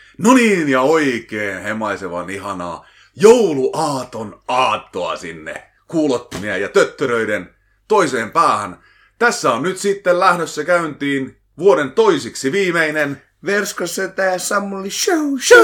No niin, ja oikein hemaisevan ihanaa jouluaaton aattoa sinne kuulottimia ja töttöröiden toiseen päähän. Tässä on nyt sitten lähdössä käyntiin vuoden toisiksi viimeinen Verskossa tää Samuli show.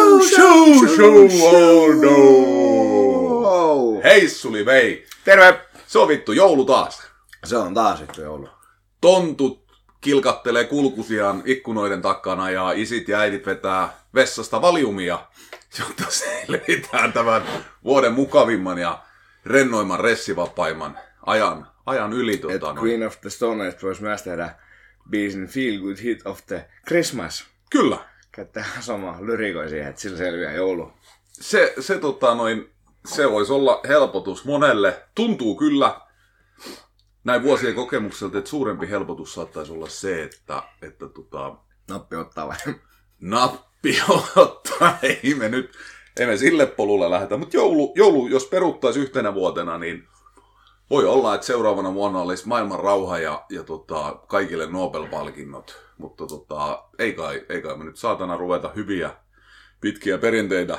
Oh no. Hei Suli vei. Terve! Se on vittu joulu taas. Se on taas vittu joulu. Tontut kilkattelee kulkusiaan ikkunoiden takana ja isit ja äidit vetää vessasta valiumia, jotta selvitään tämän vuoden mukavimman ja rennoimman ressivapaimman ajan yli. Queen of the Stone Age voisi myös tehdä biisin Feel Good Hit of the Christmas. Kyllä. Käyttää sama lyrikoi siihen, että sillä selviää joulu. Se voisi olla helpotus monelle. Tuntuu kyllä näin vuosien kokemukselta, että suurempi helpotus saattaisi olla se, että Nappi ottaa vai? Nappi ottaa. Ei me sille polulle lähdetä. Mutta joulu, jos peruttaisi yhtenä vuotena, niin voi olla, että seuraavana vuonna olisi maailman rauha ja kaikille Nobel-palkinnot. Mutta ei kai me nyt saatana ruveta hyviä pitkiä perinteitä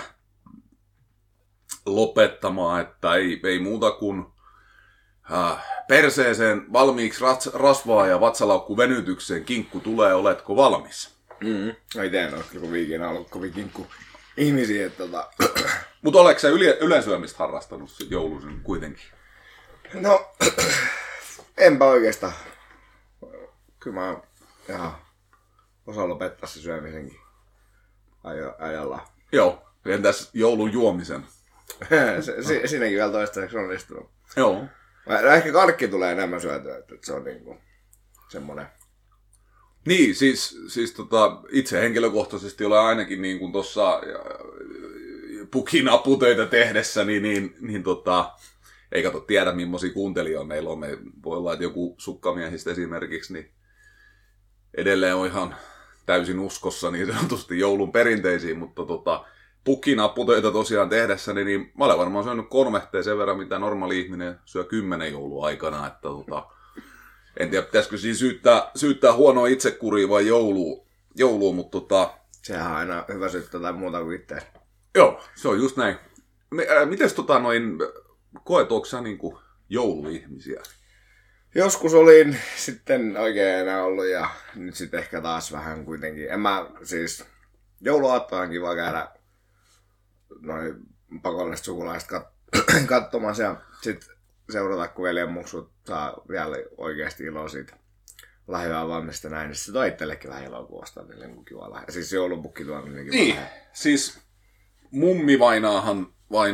lopettamaan, että ei muuta kuin perseeseen valmiiksi rasvaa ja vatsalaukku venytykseen. Kinkku tulee, oletko valmis? Ei tee, no kyllä ikinä ollut kovin kinkku ihmisiä. Mutta oletko sä yleensyyömistä harrastanut joulusen kuitenkin? No, enpä oikeastaan. Kyllä mä ihan osaan lopettaa se syömisenkin ajalla. Joo, entäs joulun juomisen? Siinäkin vielä toistaiseksi onnistunut. Joo. Ehkä karkki tulee enemmän syötyä, että se on niinku semmonen. Niin, siis itse henkilökohtaisesti olen ainakin niin kuin tuossa pukinaputöitä tehdessä, niin ei kato tiedä millaisia kuuntelijoita meillä on. Me voi olla, että joku sukkamiehistä esimerkiksi niin edelleen on ihan täysin uskossa niin sanotusti joulun perinteisiin, mutta pukkinapputöitä tosiaan tehdessäni, niin mä olen varmaan syönyt 3 sen verran, mitä normaali ihminen syö 10 joulua aikana. Että en tiedä, pitäisikö siinä syyttää huonoa itsekuria vai joulua, mutta sehän on aina hyvä syyttää tai muuta kuin itse. Joo, se on just näin. Mites koet, onko sä niinku jouluihmisiä? Joskus olin, sitten oikein enää ollut ja nyt sitten ehkä taas vähän kuitenkin. En mä siis jouluaattoon kiva käydä noin pakolliset sukulaiset katsomassa ja sitten seurata, kun veljen muksut saa vielä oikeasti iloa siitä lahjoja valmista näin, niin se toi itsellekin vähän iloa kuostaa niille kiva lahja. Siis joulupukki tuo niille kiva lahja. Siis mummi vainaahan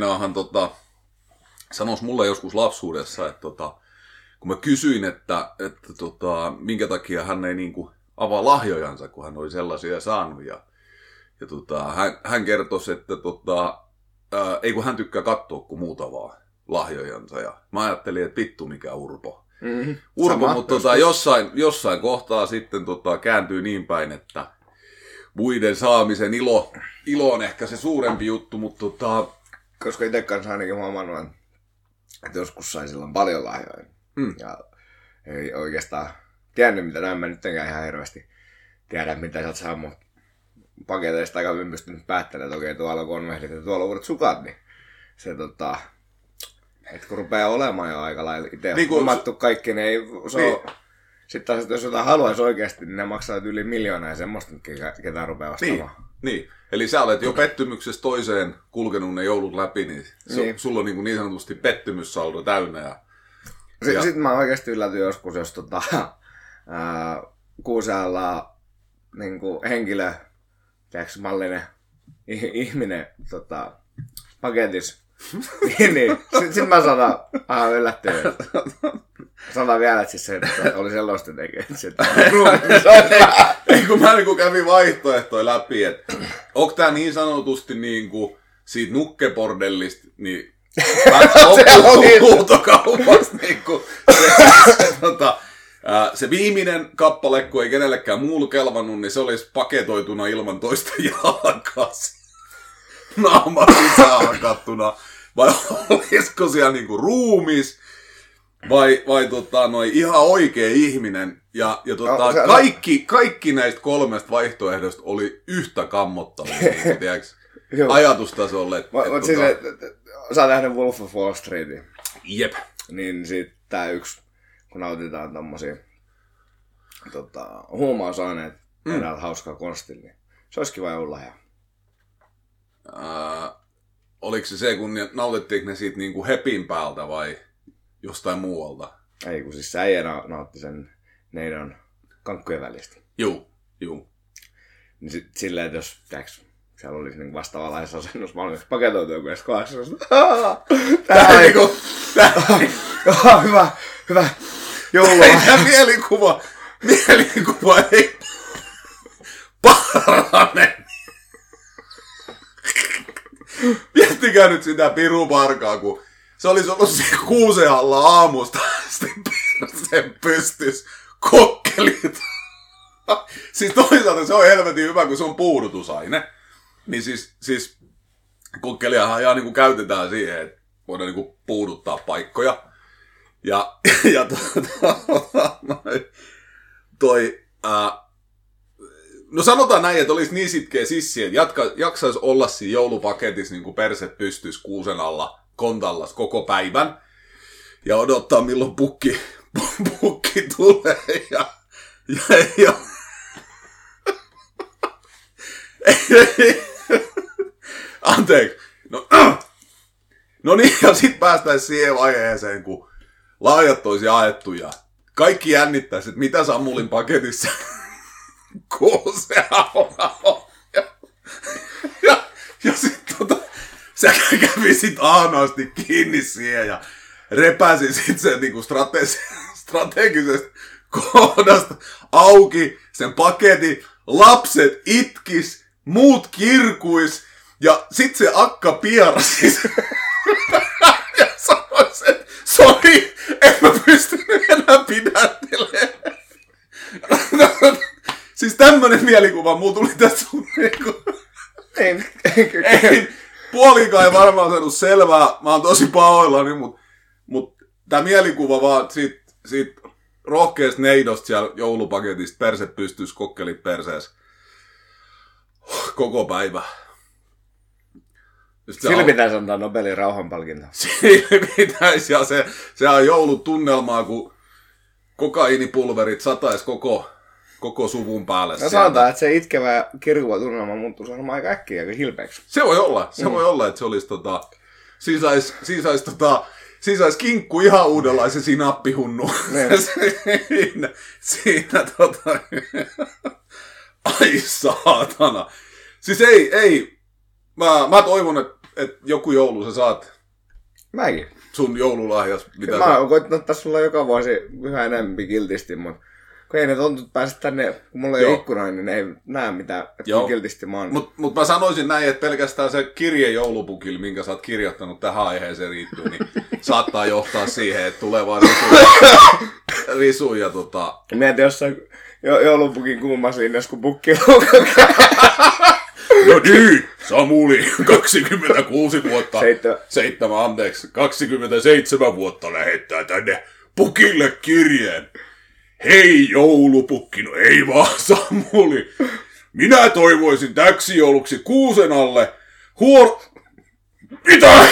sanoisi mulle joskus lapsuudessa, että kun mä kysyin, että minkä takia hän ei niinku avaa lahjojansa, kun hän oli sellaisia saanut. Ja hän kertoi, että ei kun hän tykkää katsoa, kun muuta vaan lahjojansa. Ja mä ajattelin, että vittu mikä urpo. Urpo, mutta jossain kohtaa sitten kääntyy niin päin, että muiden saamisen ilo on ehkä se suurempi juttu, mutta koska itse kanssa ainakin huomannut, että joskus sai silloin paljon lahjoja. Ja ei oikeastaan tiennyt, mitä näin. Mä nyt enkään ihan hirveästi tiedä, mitä sä oot saanut paketeista aika pystynyt päättämään, että okei, tuolla on konvehdit ja tuolla on uudet sukat, niin se että kun rupeaa olemaan jo aika lailla itse niin omattu kaikki, niin ei se niin. Sitten taas, jos jotain haluaisi oikeasti, niin ne maksaa yli 1 miljoonaa ja semmoista, ketään rupeaa vastaamaan. Niin. Eli sä olet jo pettymyksestä toiseen kulkenut ne joulut läpi, niin sulla on niin sanotusti pettymyssaldo täynnä. Sitten mä oikeasti yllätyin joskus, jos Kuusealla niinku henkilö, mallinen ihminen paketissa. niin. Sitten mä sanon, yllätyin. Sanotaan vielä, että siis se oli sellaista tekee. Ei kun mä kävin vaihtoehtoja läpi, että onko tää niin sanotusti niinku siitä nukkebordellista, niin huutokaupasta niinku se viimeinen kappale, kun ei kenellekään muulla kelvannut, niin se olisi paketoituna ilman toista jalkasi. Naama sisään hakattuna. Vai olisiko siellä niinku ruumis? vai ihan oikea ihminen. Ja kaikki näistä 3 vaihtoehdosta oli yhtä kammottavia, ajatustasolle. Sä oot nähnyt Wolf of Wall Streetin. Jep. Niin sit tää yksi, kun nautitaan tommosia huumausaineet eräältä hauskaa konstilla, niin se olisi kiva joululahja. Oliko se, kun nautittiinko ne siitä niinku hepin päältä vai jostain muualta? Ei, kun siis äijä nautti sen neidon kankkujen välistä. Juu. Niin silleen, että jos siellä olisi niin vastaavanlaisessa asennus valmiiksi paketoitu joku edes kohdassa. Hyvä joulua. Ei tämä mielikuva ei parane. Miettikää nyt sitä piruparkaa, kun se olisi ollut siinä 6 alla aamusta, sitten pystys kokkelit. Siis toisaalta se on helvetin hyvä, kun se on puudutusaine. Niin siis kokkeliahan ihan niinku käytetään siihen, että voidaan niinku puuduttaa paikkoja. No sanotaan näin, että olisi niin sitkeä sissi, että jaksaisi olla siinä joulupaketissa niin kuin perse pystyisi 6 alla kontallas koko päivän. Ja odottaa milloin pukki tulee. Anteeksi. No niin, ja sitten päästäisiin siihen vaiheeseen, kun laajat olisi jaettu ja kaikki jännittäisi, että mitä Samulin paketissa on. Ja sitten sä kävisit ahnaasti kiinni siihen ja repäsisit sen niinku strategisesta kohdasta auki sen paketin, lapset itkis, muut kirkuis ja sit se akka pierasis ja sanois, että sori, en mä pystynyt enää pidättelemään. Siis tämmönen mielikuva mulla tuli tässä niinku. Ei, puolikaan ei varmaan saanut selvää, mä oon tosi pahoillani, mut tää mielikuva vaan siitä rohkeasta neidosta siellä joulupaketista, perse pystyis, kokkelit persees koko päivä. Sillä pitäisi antaa Nobelin rauhanpalkinto. Sillä pitäisi, ja se on joulutunnelmaa, kun kokaiinipulverit satais koko suvun päälle. No sanotaan, että se itkevä ja kirkuva tunnelma muuttuu sanomaan aika äkkiä ja hilpeäksi. Se voi olla, että se olisi siinä sais kinkku ihan uudenlaisen sinappihunnu. siinä ai saatana. Siis ei. Mä toivon, että joku joulu sä saat. Mäkin. Sun joululahjas. Mä oon koittanut ottaa sulla joka vuosi yhä enemmän kiltisti, mutta kun ei ne tontut pääse tänne, kun mulla ei ole ikkunoin, niin ne ei näe mitään, että kiltisti mä oon. Mut mä sanoisin näin, että pelkästään se kirje joulupukille, minkä sä oot kirjoittanut tähän aiheeseen riittyy, niin saattaa johtaa siihen, että tulee vaan risu ja Mietin jossain joulupukin kuumassa linjassa, kun pukki No niin, Samuli, 26 vuotta, 27 vuotta lähettää tänne pukille kirjeen. Hei joulupukki, no ei vaan Samuli. Minä toivoisin täksi jouluksi 6 alle Mitä?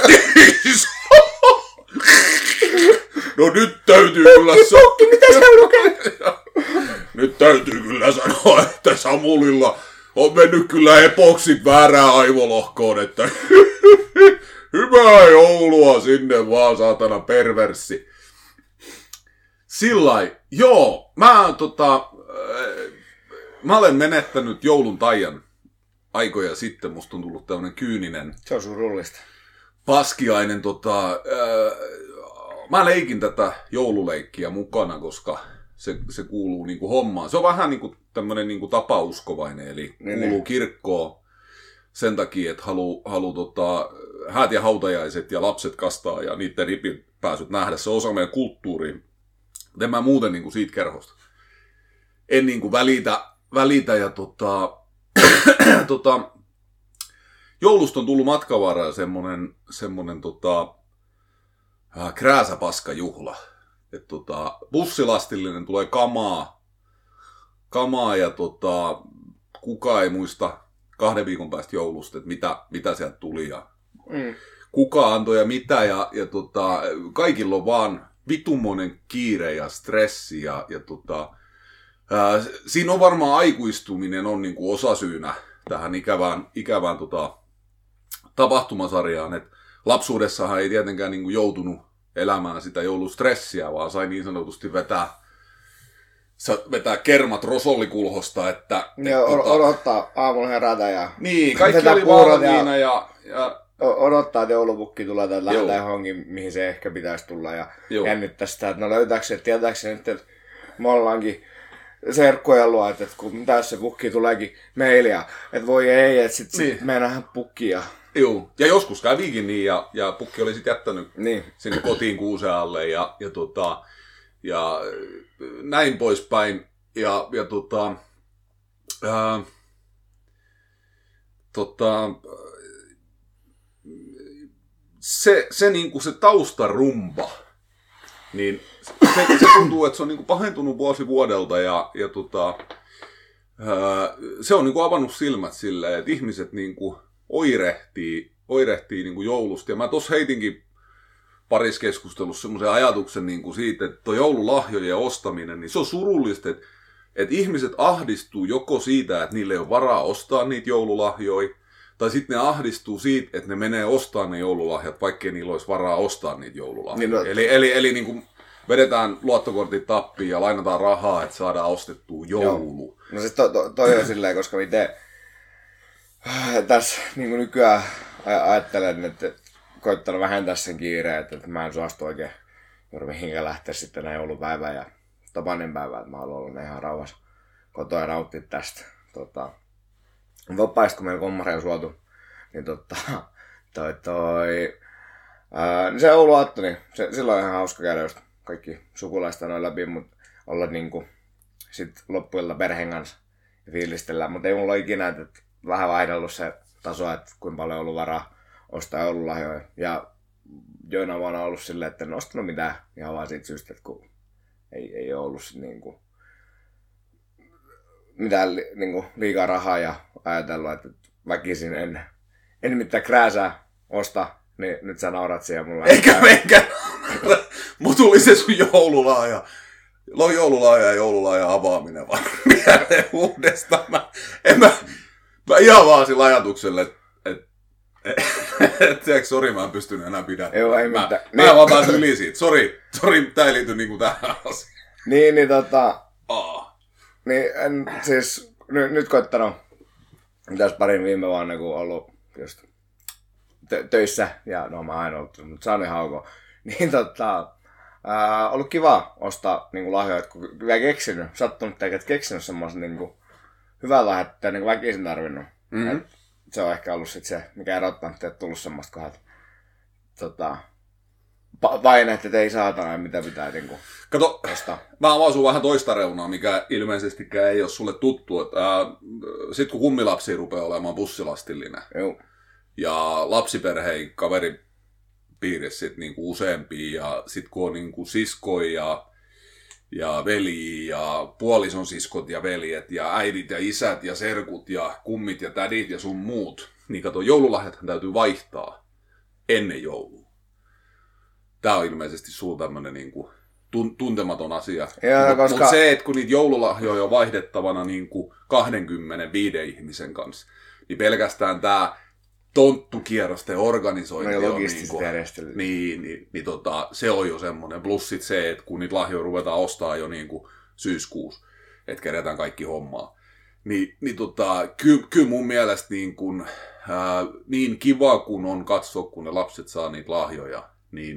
No nyt täytyy kyllä mitä sä lukenut? Nyt täytyy kyllä sanoa, että Samulilla on mennyt kyllä epoksit väärään aivolohkoon, että hyvää joulua sinne vaan, saatana perverssi. Sillai, joo, mä olen menettänyt joulun taian aikoja sitten, musta on tullut tämmönen kyyninen. Se on surullista. Paskiainen, mä leikin tätä joululeikkiä mukana, koska se kuuluu niinku hommaan. Se on vähän niinku tämmönen niinku tapauskovainen, eli kuuluu kirkkoon sen takia, että haluu häät ja hautajaiset ja lapset kastaa ja niiden ripipääsyt nähdä. Se on osa meidän kulttuuria. En mä muuten niinku siitä kerhosta. En niinku välitä ja joulusta on tullut matkavaraan semmonen krääsäpaskajuhla. Että bussilastillinen tulee kamaa ja kuka ei muista 2 viikon päästä joulusta, että mitä sieltä tuli ja kuka antoi ja mitä. Ja kaikilla on vaan vitumoinen kiire ja stressi ja siinä on varmaan aikuistuminen on niinku osasyynä tähän ikävään tapahtumasarjaan. Et lapsuudessahan ei tietenkään niinku joutunut elämään sitä joulustressiä, vaan sai niin sanotusti vetää kermat rosollikulhosta, että... odottaa aamulla herätä ja... Niin, kaikki oli valmiina ja... Odottaa, että joulupukki tulee tai lähtee johonkin, mihin se ehkä pitäisi tulla ja jännittää sitä, että no löytääkö se, tietääkö se nyt, että me ollaankin serkkujen luo, että kun tässä se pukki tuleekin meilia, että voi ei, että sit me nähdään pukkia. Joo, ja joskus kävikin niin ja pukki oli sitten jättänyt sinne kotiin kuusen alle ja näin poispäin se niinku se taustarumba, niin se tuntuu, että se on niinku pahentunut vuosi vuodelta ja se on niinku avannut silmät silleen, että ihmiset niinku oirehtii niinku joulusta. Ja mä tossa heitinkin parissa keskustelussa semmoisen ajatuksen niinku siitä, että tuo joululahjojen ostaminen, niin se on surullista, että ihmiset ahdistuu joko siitä, että niille ei ole varaa ostaa niitä joululahjoja, tai sitten ne ahdistuu siitä, että ne menee ostamaan ne joululahjat, vaikkei niillä olisi varaa ostaa niitä joululahjoja. Niin, eli niin kuin vedetään luottokortit tappiin ja lainataan rahaa, että saadaan ostettua joulu. Joo. No siis toi on silleen, koska itse tässä niin kuin nykyään ajattelen, että koittanut vähentää sen kiireen, että mä en suostu oikein juuri mihinkään lähteä sitten näin joulupäivään ja tapainen päivään, että mä haluan olla ihan rauhassa kotoa ja nauttia tästä. Vappaista, kun meillä kommareja suotu, niin niin se jouluaatto, niin silloin on ihan hauska käydä just kaikki sukulaista noin läpi, mutta olla niinku sit loppuilla perheen kanssa ja fiilistellään. Mutta ei mulla ole ikinä että vähän vaihdellut se taso, että kuinka paljon on ollut varaa ostaa joululahjoja. Ja joina vuonna on ollut silleen, että en ostanut mitään ihan vaan siitä syystä, että kun ei ole ollut sit niinku mitään niinku liikaa rahaa ja ajatellut, että väkisin en mitään krääsää osta, niin nyt sä naurat siihen mulla. Eikä mut tuli se sun joululahja. Joululahja ja joululahja avaaminen vaan mieleen uudestaan. Mä ihan vaan sillä ajatuksella, että sori, mä en pystynyt enää pidämään. Joo, ei mitään. Mä vaan pääsin yli siitä. Sori, tää ei liity niinku tähän asiaan. Niin siis nyt koittanut, tässä parin viime vuonna, kun ollut just töissä, ja no mä oon aina ollut, mutta saan ihan ok, niin ollut kiva ostaa niinku lahjoja, kun vielä keksinyt, sattunut tekemään, että keksinyt semmoisen niinku hyvän lahjat, että niinku väkisin tarvinnut. Mm-hmm. Se on ehkä ollut sit se, mikä erottaa, että tullut semmoista kohdat paineet, että ei saatana, mitä pitää niinku ostaa. Mä avasun vähän toista reunaa, mikä ilmeisestikään ei ole sulle tuttu. Sitten kun kummilapsi rupeaa olemaan bussilastillinen, ja lapsiperheen kaveripiirissä sit niinku useampia, ja sitten kun on niinku siskoja ja veli ja puolison siskot ja veljet ja äidit ja isät ja serkut ja kummit ja tädit ja sun muut, niin kato, joululahjathan täytyy vaihtaa ennen joulua. Tää on ilmeisesti sulla tämmönen niinku tuntematon asia. Mutta se, että kun niitä joululahjoja on vaihdettavana niinku 25 ihmisen kanssa, niin pelkästään tää tonttukierrosten organisointi on niinku, se on jo semmoinen. Plus sit se, että kun niitä lahjoja ruvetaan ostaa jo niinku syyskuussa, että kerätään kaikki hommaa. Kyllä mun mielestä niin kiva kun on katsoa, kun ne lapset saa niitä lahjoja,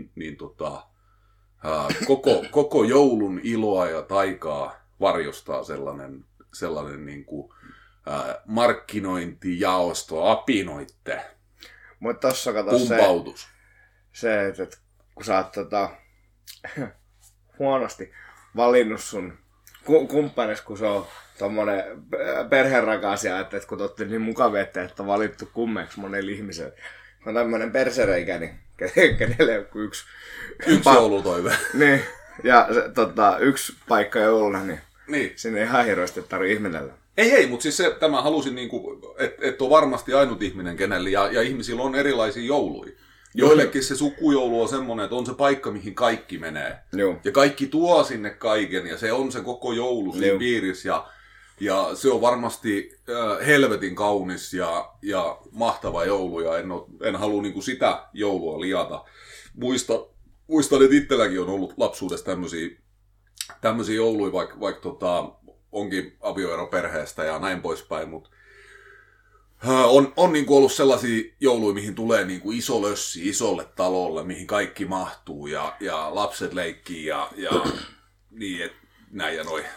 koko joulun iloa ja taikaa varjostaa sellainen niinku markkinointijaosto, apinoitte. Mutta tossa kato pumpautus. Se, että kun sä oot huonosti valinnut sun kumppanis, kun se on tommonen perherakas ja että kun te ootte niin mukavia, että on valittu kummeksi monelle ihmiselle, on tämmönen persereikäni, kenelle joku yksi joulutoive. Niin, ja se, yksi paikka jouluna, niin. Sinne ei ihan hirveästi tarvitse ihmetellä. Ei, mutta siis tämä halusin, että on varmasti ainut ihminen kenelle, ja ihmisillä on erilaisia jouluja. Joillekin se sukujoulu on semmoinen, että on se paikka, mihin kaikki menee. Joo. Ja kaikki tuo sinne kaiken, ja se on se koko joulu siinä piirissä. Ja se on varmasti helvetin kaunis ja mahtava joulu, ja en halua niinku sitä joulua liata. Muistan, että itselläkin on ollut lapsuudessa tämmöisiä jouluja, vaikka onkin avioero perheestä ja näin poispäin, mutta on niinku ollut sellaisia jouluja, mihin tulee niinku iso lössi isolle talolle, mihin kaikki mahtuu ja lapset leikkii ja niin, et, näin ja noin.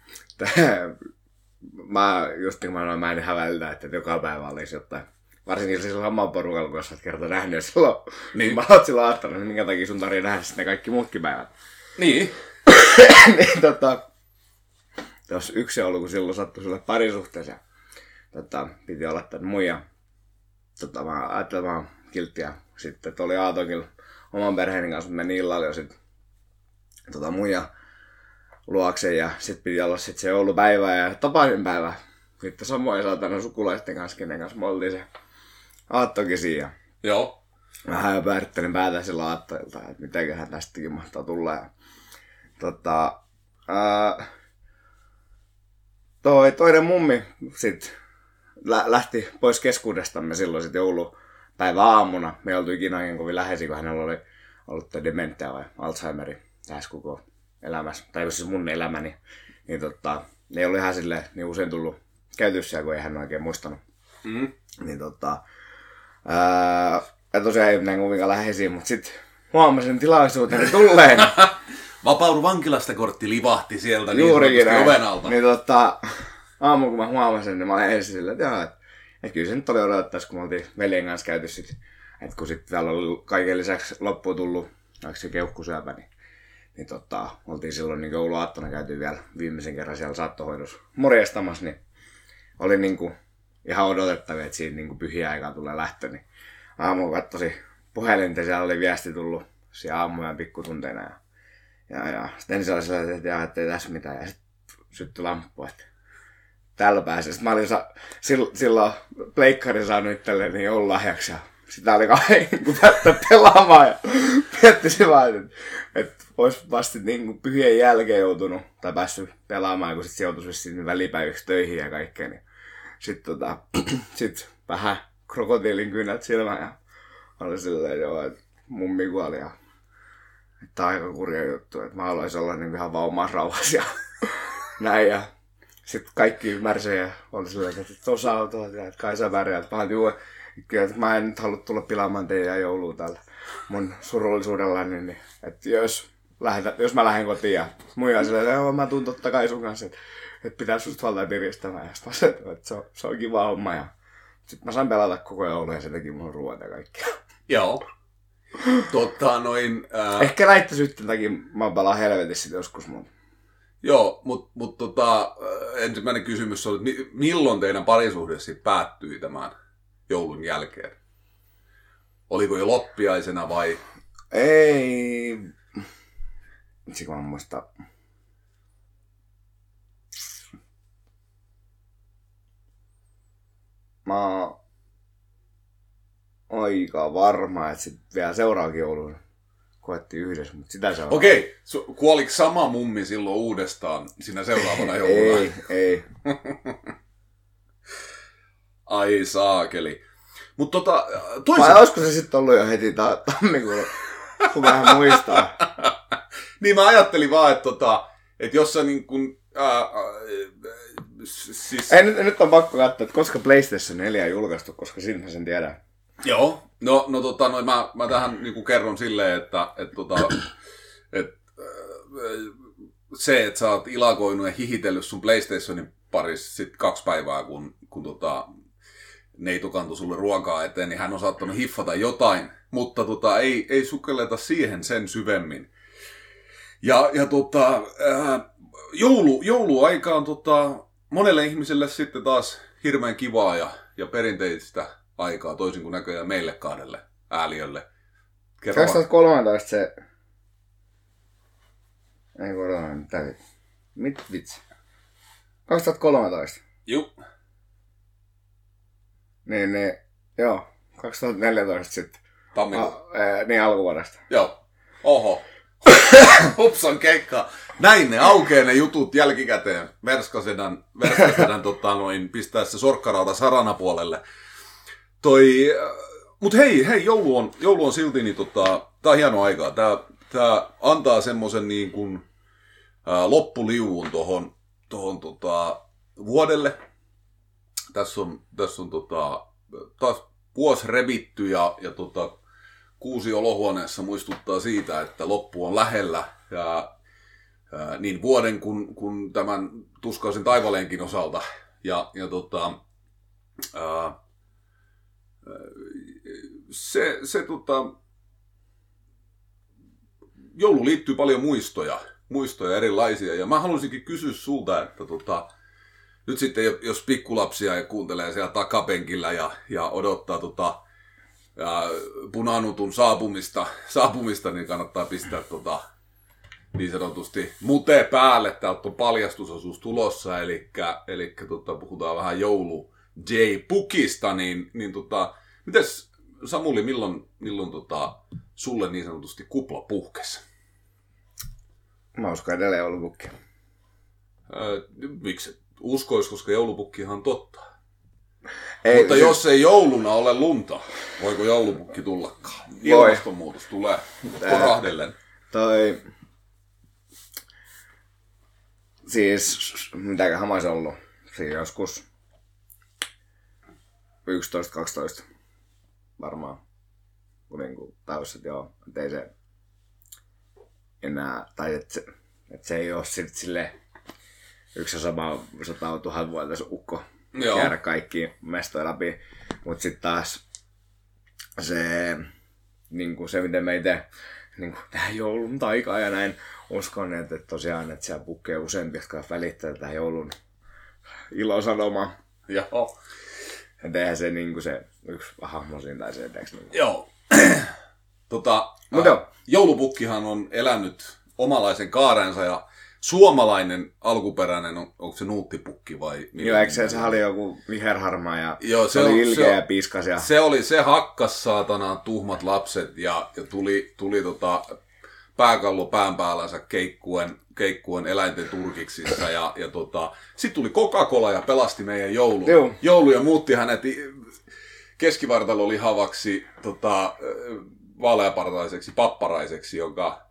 Mä en hävältä, että joka päivä olisi jotain. Varsinkin sillä saman porukalla, kun sä oot kerta nähnyt silloin. Niin. Mä oot silloin aattanut, niin minkä takia sun tarvii nähdä sitten kaikki muutkin päivät. Niin. Niin jos yksi joulu, kun silloin sattui sulle parisuhteeseen. Piti olla tän muija. Mä ajattelin, että mä oon kilttiä. Sitten oli Aatonkin oman perheeni kanssa, meni illalla jo sit muija luokse ja sit piti olla sit se joulupäivä ja tapaninpäivä. Sitten samoin saatana sukulaisten kanssa, kenen kanssa me oltiin se aattokin siinä. Joo. Vähän jo päättelin päätä sillä aattoilta, että mitenköhän tästäkin mahtaa tulla. Ja, toinen mummi sit lähti pois keskuudestamme silloin sit joulupäivä aamuna. Me ei oltu ikinä oikein kovin läheisiä, kun hänellä oli ollut dementia vai Alzheimeri tässä koko elämässä. Tai siis mun elämäni. Niin ne ei ollut ihan silleen niin usein tullut käytössä, kun ei hän oikein muistanut. Mm. Niin ja tosiaan ei näin kovinkaan läheisiä, mutta sitten huomasin tilaisuuteni tulleen. Vapaudu vankilasta -kortti livahti sieltä niin juurikin oven alta. Niin aamulla kun mä huomasin, niin mä olin ensin silleen, että kyllä se nyt oli odottaisi, kun me oltiin veljen kanssa käyty sit. Että kun sitten vielä oli kaiken lisäksi loppuun tullut, vaikka se keuhkosyöpä, niin oltiin silloin niin jouluaattona käyty vielä viimeisen kerran siellä saattohoidossa morjestamassa, niin oli niinku ihan odotettavia, että siitä niinku pyhiä aikaa tulee lähtö, niin aamulla katsoin puhelinta ja siellä oli viesti tullut siellä aamujen pikkutunteina ja sitten ensin oli sellainen, että ei tässä mitään ja sitten syttyi lamppu, että täällä pääsee. Sitten mä olin silloin pleikkarin saanut itselleni joululahjaksi ja sitä oli kauhean päättää pelaamaan ja miettisin vaan, että olisi vasta niin pyhien jälkeen joutunut tai päässyt pelaamaan, kun sitten joutuisi vissiin välipäiviksi töihin ja kaikkea. Niin sitten sit vähän krokotiilin kynät silmään ja oli silleen joo, että mummi kuoli ja että aika kurja juttu, että mä haluaisin olla niin ihan vaan omassa rauhassa ja näin ja sitten kaikki ymmärsivät ja oli silleen, että tuossa on että kai sä pärjäät. Kyllä, mä en nyt halua tulla pilaamaan teidän joulua täällä mun surullisuudellani, niin että jos mä lähden kotiin ja muija silleen, että mä tuun totta kai sun kanssa, että pitää susta valtaa piristämään. Ja sitten mä että se on kiva homma. Ja sitten mä sain pelata koko joulun ja se teki mun ruoat ja kaikkea. Joo. Ehkä näittäisyytten takia mä pelaan helvetissä joskus mun. Joo, mutta ensimmäinen kysymys oli, että milloin teidän parisuhde päättyi tämän joulun jälkeen? Oliko jo loppiaisena vai? Ei. Itse kun mä muistan. Mä oon aika varma, että sit vielä seuraavakin joulun koettiin yhdessä, mutta sitä se on. Okei, kuoliko sama mummi silloin uudestaan siinä seuraavana jouluna? Ei. Ai saakeli. Mutta vai olisiko se sitten ollut jo heti tammikuulla, kun vähän muistaa? Niin mä ajattelin vaan, että jos sä niin kuin... siis... Ei, nyt on pakko katsoa, että koska PlayStation 4 on julkaistu, koska sinne sen tiedän. Joo, mä tähän niinku kerron silleen, että se, että sä oot ilakoinut ja hihitellyt sun PlayStationin parissa sit 2 päivää, kun neito kantoi sulle ruokaa eteen, niin hän on saattanut hiffata jotain, mutta ei sukelleta siihen sen syvemmin. Jouluaika on monelle ihmiselle sitten taas hirveän kivaa ja perinteistä aikaa, toisin kuin näköjään meille kahdelle ääliölle. 2013 se... Ei korona, mitä vitsi? 2013. Juu. Niin, joo. 2014 sitten. Tammikuun. Niin alkuvuodesta. Joo. Oho. Hupsan keikka. Näin ne aukee ne jutut jälkikäteen. Verskasedän pistää se sorkkarauta saranapuolelle. Mut hei, joulu on silti, niin tää on hieno aikaa. Tää antaa semmosen niin kuin loppuliuun tohon vuodelle. Tässä on taas vuosi revitty ja kuusi olohuoneessa muistuttaa siitä, että loppu on lähellä. Ja niin vuoden kun tämän tuskaisen taivaleenkin osalta. Joulu liittyy paljon muistoja erilaisia, ja mä haluaisinkin kysyä sulta, että nyt sitten jos pikkulapsia ja kuuntelee siellä takapenkillä ja odottaa punanutun saapumista, niin kannattaa pistää niin sanotusti mute päälle. Täältä on paljastusosuus tulossa, eli puhutaan vähän joulu J-pukista, niin mites Samuli, milloin sulle niin sanotusti kupla puhkesi? Mä uskon edelleen joulupukki. Miksi uskois, koska joulupukkihan on totta. Ei, mutta jos ei jouluna ole lunta, voiko joulupukki tullakaan? Ilmastonmuutos tulee korahdellen. Siis, mitäköhän mä ois ollut? Siinä joskus 11-12 varmaan. Kun niinku tajusin, että joo, ei se enää, tai että se ei oo silleen yksi sama 100 000 vuotta se ukko käydä kaikki mestoja läpi. Mut sit taas se, niinku se miten me ite niinku tähän joulun taikaan ja näin uskon, että tosiaan, että siellä pukkee useampi, jotka välittää tähän joulun ilosanomaa. Joo. Ja eihän se niinku se yksi hahmo siinä tai se, etteikö niinku. Joo. Joulupukkihan on elänyt omalaisen kaarensa ja suomalainen alkuperäinen, onko se nuuttipukki vai? Joo, eikö se oli joku viherharmaa ja joo, se oli ilkeä ja piskas. Ja... Se hakkas saatanaan tuhmat lapset ja tuli pääkallo pään päällänsä keikkuen eläinten turkiksissa ja sitten tuli Coca-Cola ja pelasti meidän joulu ja muutti hänet keskivartalolihavaksi vaaleapartaiseksi papparaiseksi, joka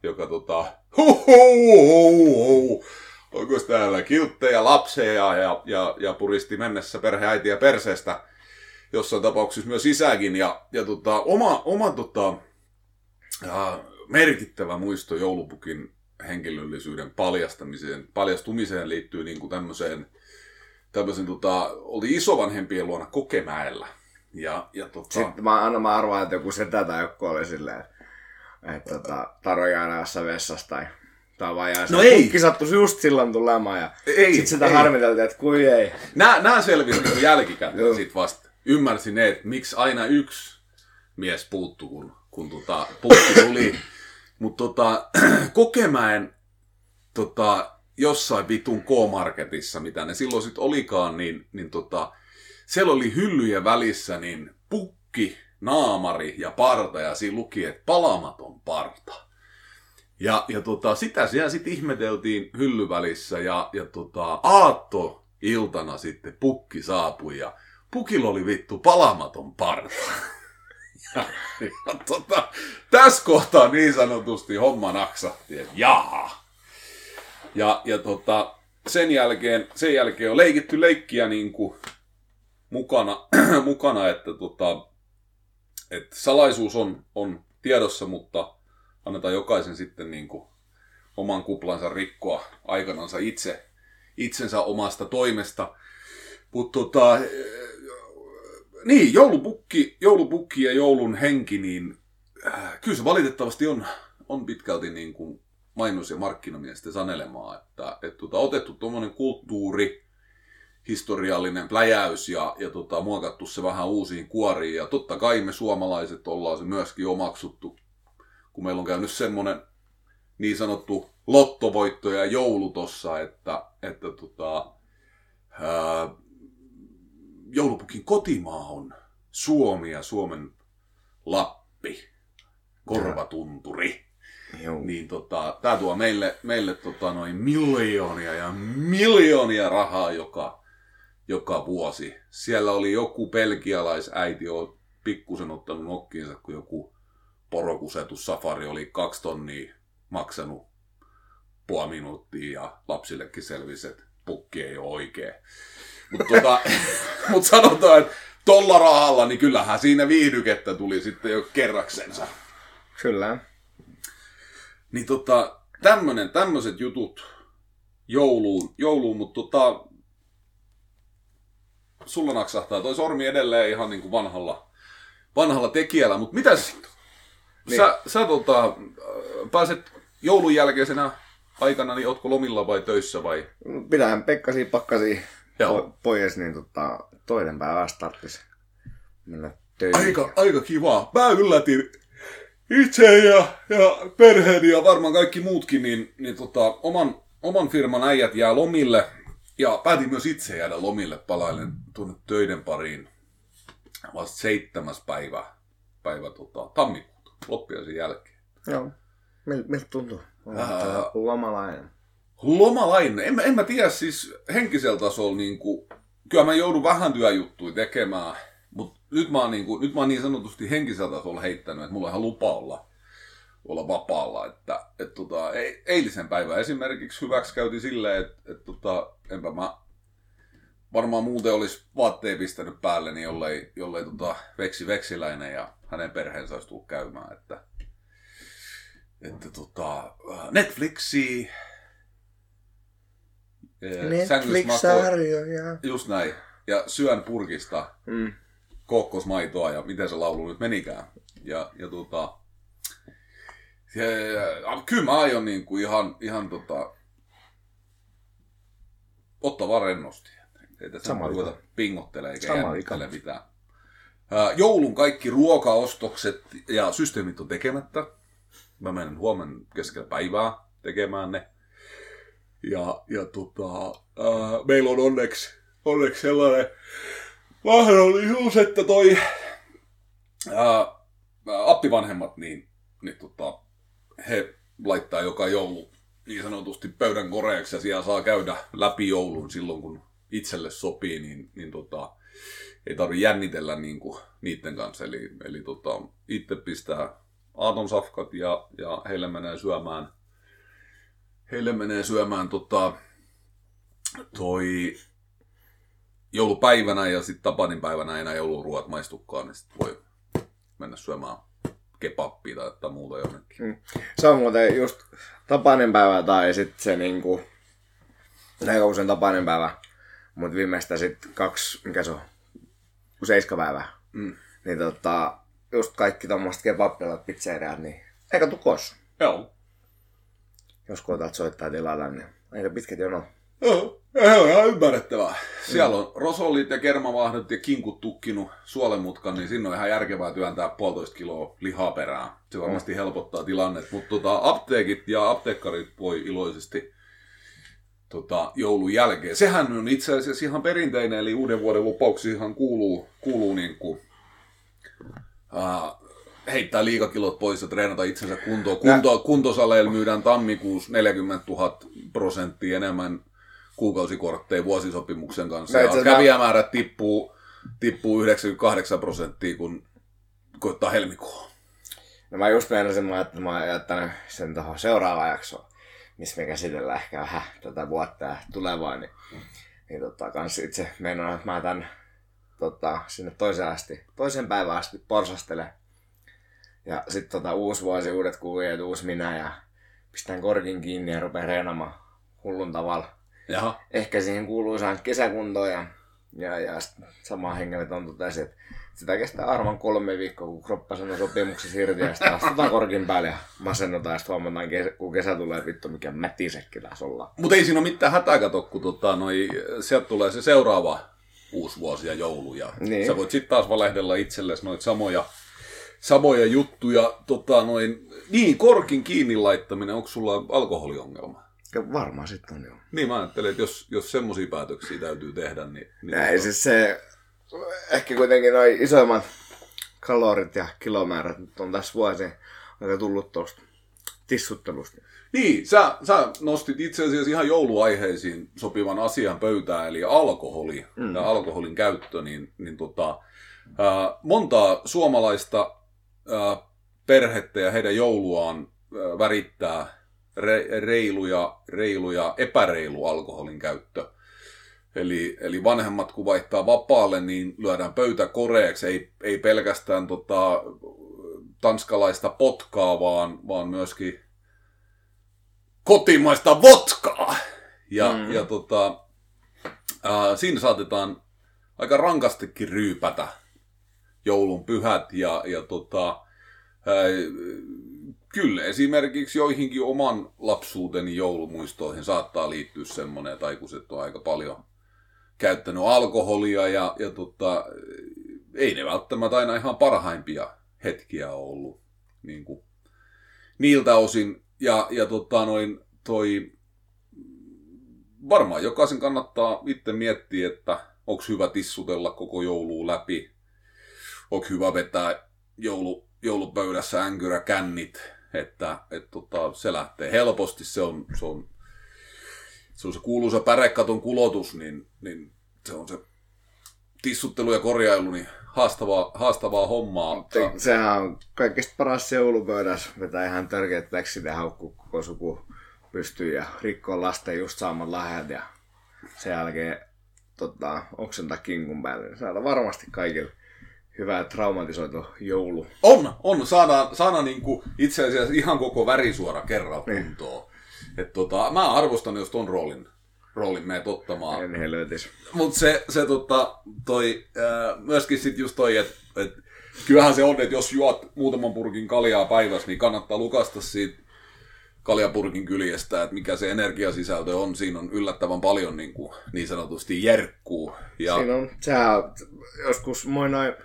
onko täällä kilttejä lapseja ja puristi mennessä perheäitiä perseestä, jossain tapauksessa myös isäkin ja oma merkittävä muisto joulupukin henkilöllisyyden paljastumiseen liittyy niin kuin tämmöisen oli isovanhempien luona Kokemäellä. Sitten mä arvaan, että joku setä tai joku oli silleen, että Taro jää jossain vessassa tai vaan jää. No pukki sattuisi just silloin tulemaan ja sit sitä harmiteltiin, että kui ei. Nää selvisi jälkikäteen sit vasta. Ymmärsin ne, että miksi aina yksi mies puuttui, kun pukki tuli. Mutta Kokemäen jossain vitun K-marketissa, mitä ne silloin sit olikaan, niin siellä oli hyllyjen välissä niin pukki, naamari ja parta, ja siinä luki, että palamaton parta. Ja sitä siellä sitten ihmeteltiin hyllyvälissä, ja aattoiltana sitten pukki saapui, ja pukilla oli vittu palamaton parta. Tässä kohtaa niin sanotusti homma naksahti, että jaha. Ja sen jälkeen on leikitty leikkiä niin kuin mukana että salaisuus on tiedossa, mutta annetaan jokaisen sitten niin kuin oman kuplansa rikkoa aikanansa itsensä omasta toimesta. Mutta niin, joulupukki ja joulun henki, niin kyllä se valitettavasti on pitkälti niin kuin mainos- ja markkinamiesten sanelemaa, että otettu tuommoinen kulttuuri historiallinen pläjäys ja muokattu se vähän uusiin kuoriin. Ja totta kai me suomalaiset ollaan se myöskin omaksuttu, kun meillä on käynyt semmoinen niin sanottu lottovoitto ja joulu tossa, että joulupukin kotimaa on Suomi ja Suomen Lappi, korvatunturi. Niin tää tuo meille noin miljoonia ja miljoonia rahaa joka vuosi. Siellä oli joku belgialaisäiti on pikkusen ottanut nokkiinsa, kun joku porokusetus safari oli 2 tonnia maksanut puoli minuuttia ja lapsillekin selvisi, että pukki ei ole oikein. Mutta sanotaan, että tolla rahalla, niin kyllähän siinä viihdykettä tuli sitten jo kerraksensa. Kyllä. Niin tämmöiset jutut jouluun, mutta sulla naksahtaa toi sormi edelleen ihan niin kuin vanhalla tekijällä, mutta mitäs niin. Sä pääset joulun jälkeisenä aikana, niin ootko lomilla vai töissä vai? Pidähän Pekkasia pakkasi pois, niin toinen päivä starttis mennä töihin. Aika kivaa. Mä yllätin itse ja perheeni ja varmaan kaikki muutkin, niin oman firman äijät jää lomille. Ja päätin myös itse jäädä lomille, palailen tuonne töiden pariin vasta 7. päivä tammikuuta, loppiaisen jälkeen. Joo. Miltä tuntuu? Lomalainen. Lomalainen? En mä tiedä, siis henkisellä tasolla, niin kuin, kyllä mä joudun vähän työjuttuja tekemään, mutta nyt mä oon niin sanotusti henkisellä tasolla heittänyt, että mulla on ihan lupa olla vapaalla. Että eilisen päivän esimerkiksi hyväksi käytiin silleen, että enpä mä varmaan muuten olisi vaatteja pistänyt päälle, niin jollei Veksiläinen ja hänen perheensä olisi tullut käymään. Että Netflixi, Netflix-sarjoja. Just näin. Ja syön purkista kokkosmaitoa ja miten se laulu nyt menikään. Ja kyllä mä aion niinku ihan ottaa vaan rennosti. Ei tässä ruveta pingottelemaan eikä jännittele mitään. Joulun kaikki ruokaostokset ja systeemit on tekemättä. Mä menen huomenna keskellä päivää tekemään ne. Ja meillä on onneksi sellainen mahdollisuus, että toi appivanhemmat, niin he laittaa joka joulu niin sanotusti pöydän koreaksi ja siellä saa käydä läpi joulun silloin, kun itselle sopii, niin ei tarvitse jännitellä niin kuin niiden kanssa. Eli itse pistää aatonsafkat ja heille menee syömään toi joulupäivänä ja sitten tapaninpäivänä ei enää jouluruoat maistukaan, niin sitten voi mennä syömään kebappia tai muuta jonnekin. Se on muuten just tapaninpäivä tai sitten se niinku, aika usein tapaninpäivä, mutta viimeistä sitten 7 päivää. Niin just kaikki tommoset kebappilat, pizzeriat, niin eikä tukos. Joo. Jos koetat soittaa tilata, niin aika pitkät jono. Joo, on ihan ymmärrettävää. Siellä on rosollit ja kermavahdot ja kinkut tukkinut suolemutkan, niin sinne on ihan järkevää työntää 1,5 kiloa lihaa perään. Se varmasti helpottaa tilannetta, mutta apteekit ja apteekkarit voi iloisesti joulun jälkeen. Sehän on itse asiassa ihan perinteinen, eli uuden vuoden lupauksiinhan kuuluu niin kuin, heittää liikakilot pois ja treenata itsensä kuntoon. Kuntosaleilla myydään tammikuussa 40,000% enemmän kuukausikortteja vuosisopimuksen kanssa. Ja kävijämäärät tippuu 98%, kun koittaa helmikuun. No mä just meinasin, että mä oon jättänyt sen tuohon seuraavaan jaksoon, missä me käsitellään ehkä vähän tätä vuotta ja tulevaa. Niin kans itse meinaan, että mä tän sinne toiseen päivään asti porsastelen. Ja sit uusi vuosi, uudet kuvia, uusi minä ja pistän korkin kiinni ja rupean reenaamaan hullun tavalla. Jaha. Ehkä siihen kuuluu kesäkuntoon ja samaan hengenvetoon totesi, että Sitä kestää arvan 3 viikkoa, kun kroppa sanoo sopimuksessa irti ja sitten astutaan korkin päälle ja masennotaan ja sitten huomataan, kun kesä tulee, vittu mikä mätisekki tässä ollaan. Mutta ei siinä ole mitään hätää, kato, kun sieltä tulee se seuraava uusi vuosi ja joulu. Ja niin. Sä voit sitten taas valehdella itsellesi noita samoja juttuja. Niin, korkin kiinni laittaminen, onko sulla alkoholiongelma? Ja varmaan sitten on joo. Niin, mä ajattelen, että jos semmosia päätöksiä täytyy tehdä, niin ei siis se, ehkä kuitenkin noi isoimmat kalorit ja kilomäärät nyt on tässä vuosien aika tullut tuosta tissuttelusta. Niin, sä nostit itse asiassa ihan jouluaiheisiin sopivan asian pöytään, eli alkoholi ja alkoholin käyttö, montaa suomalaista perhettä ja heidän jouluaan värittää reilu ja epäreilu alkoholin käyttö. Eli vanhemmat kun vaihtaa vapaalle, niin lyödään pöytä koreeksi, ei pelkästään tanskalaista potkaa, vaan myöskin kotimaista vodkaa. Siinä saatetaan aika rankastikin ryypätä joulun pyhät kyllä esimerkiksi joihinkin oman lapsuuteni joulumuistoihin saattaa liittyä semmoinen, että aikuiset on aika paljon käyttänyt alkoholia ja ei ne välttämättä aina ihan parhaimpia hetkiä ollut niin kuin, niiltä osin. Varmaan jokaisen kannattaa itse miettiä, että onko hyvä tissutella koko joulua läpi, onko hyvä vetää joulupöydässä änkyräkännit, että se lähtee helposti, se on se kuuluisa pärekaton kulotus, niin se on se tissuttelu ja korjailu, niin haastavaa hommaa. Sehän on kaikista paras joulupöydässä, vetää ihan törkeät läksit ja haukkuu koko suku pystyy ja rikkoo lasten just saamat lahjat ja sen jälkeen oksentaa kinkun päälle. Niin saadaan varmasti kaikille hyvä traumatisoitu joulu. On. Saadaan niinku itse asiassa ihan koko värisuora kerralla kuntoon. Mä arvostan, jos ton roolin meet ottamaan. En helvetis. Mut myöskin sit just toi, että kyllähän se on, että jos juot muutaman purkin kaljaa päivässä, niin kannattaa lukasta siitä kaljapurkin kyljestä, että mikä se energiasisältö on. Siinä on yllättävän paljon niin sanotusti jerkkuu. Ja siinä on, joskus noin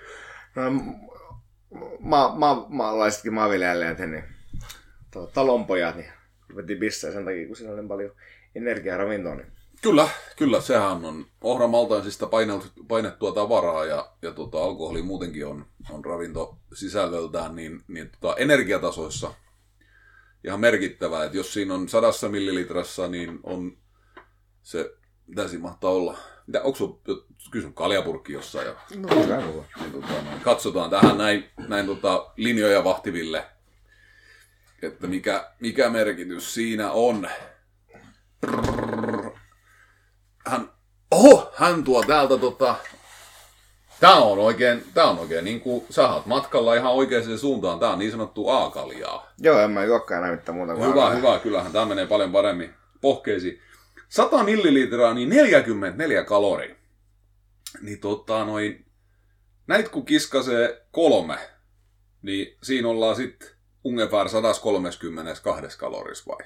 maalaisetkin maanviljelijät, niin talonpojat, niin veti bissää sen takia, kun siinä on niin paljon energiaa ravintoa. Niin. Kyllä, sehän on ohramaltaisista painettua tavaraa ja alkoholi muutenkin on ravintosisällöltään niin energiatasoissa ihan merkittävää, että jos siinä on 100 millilitrassa, niin on se, mitä siinä mahtaa olla? Onko sinulla kysyn kaljapurkki jossain? No, niin, katsotaan tähän näin linjoja vahtiville, että mikä merkitys siinä on. Hän tuo täältä Tää on oikein niin kuin sä oot matkalla ihan oikeaan suuntaan. Tää on niin sanottu A-kaljaa. Joo, en mä juokkaan enää mitään muuta kuin Hyvä. Kyllähän tää menee paljon paremmin pohkeisiin. 100 millilitraa, niin 44 kaloria. Niin näit kun kiskasee 3, niin siinä ollaan sit ungefär 132 kalorissa vai?